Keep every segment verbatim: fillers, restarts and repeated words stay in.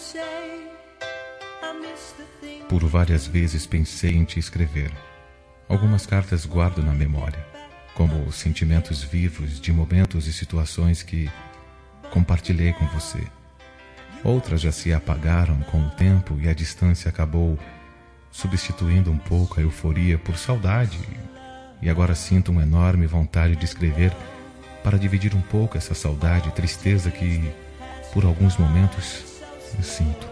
Por várias vezes pensei em te escrever. Algumas cartas guardo na memória, como sentimentos vivos de momentos e situações que compartilhei com você. Outras já se apagaram com o tempo e a distância acabou substituindo um pouco a euforia por saudade. E agora sinto uma enorme vontade de escrever para dividir um pouco essa saudade e tristeza que, por alguns momentos, eu sinto.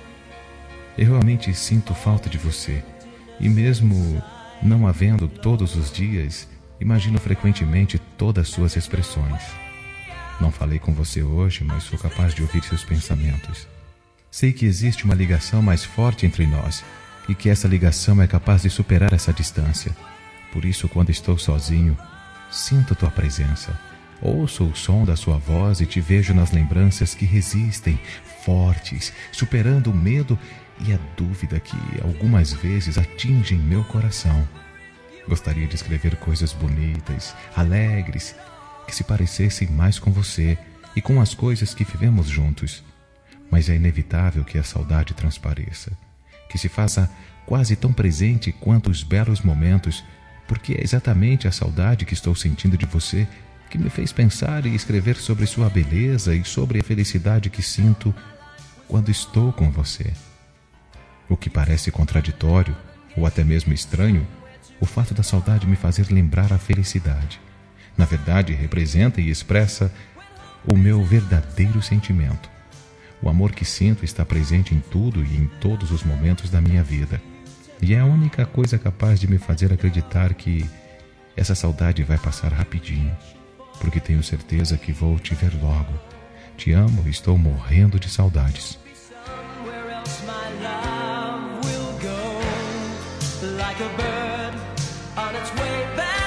Eu realmente sinto falta de você, e mesmo não havendo todos os dias, imagino frequentemente todas as suas expressões. Não falei com você hoje, mas sou capaz de ouvir seus pensamentos. Sei que existe uma ligação mais forte entre nós, e que essa ligação é capaz de superar essa distância. Por isso, quando estou sozinho, sinto tua presença. Ouço o som da sua voz e te vejo nas lembranças que resistem, fortes, superando o medo e a dúvida que algumas vezes atingem meu coração. Gostaria de escrever coisas bonitas, alegres, que se parecessem mais com você e com as coisas que vivemos juntos. Mas é inevitável que a saudade transpareça, que se faça quase tão presente quanto os belos momentos, porque é exatamente a saudade que estou sentindo de você que me fez pensar e escrever sobre sua beleza e sobre a felicidade que sinto quando estou com você. O que parece contraditório, ou até mesmo estranho, o fato da saudade me fazer lembrar a felicidade. Na verdade, representa e expressa o meu verdadeiro sentimento. O amor que sinto está presente em tudo e em todos os momentos da minha vida. E é a única coisa capaz de me fazer acreditar que essa saudade vai passar rapidinho, porque tenho certeza que vou te ver logo. Te amo e estou morrendo de saudades. Like a bird on its way back.